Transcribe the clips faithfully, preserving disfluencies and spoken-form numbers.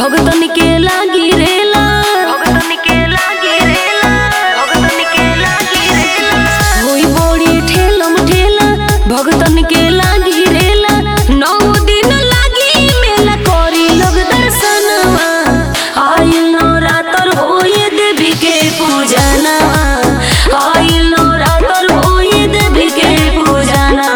भगतन के लागी रेला, भगतन के लागी रेला, भगतन के लागी रेला। होई बड़ी ठेलम ठेला, भगतन के लागी रेला। नौ दिन लागी मेला करी लोग दर्शनवा। आइल नवरात्र होई देवी के पूजनवा, आइल नवरात्र होई देवी के पूजनवा।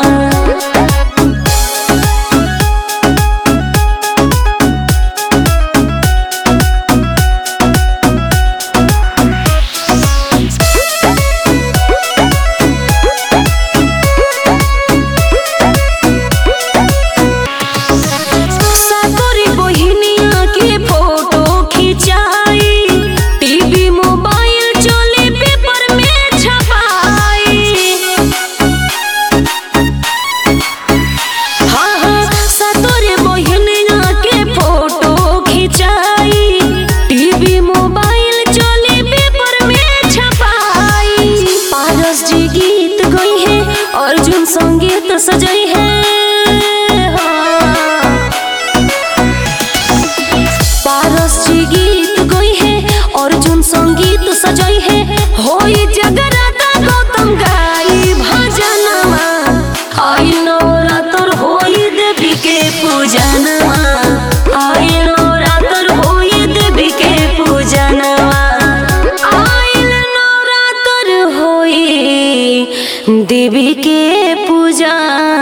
अर्जुन संगीत सजई है, पारस जी गीत गई है, अर्जुन संगीत सजई है। होई जगराता गौतम गाई भजनवा। आई नवरात्र होई देवी के पूजनवा, आई नवरात्र होई देवी के पूजनवा। आई नवरात्र होई देवी के पूजा।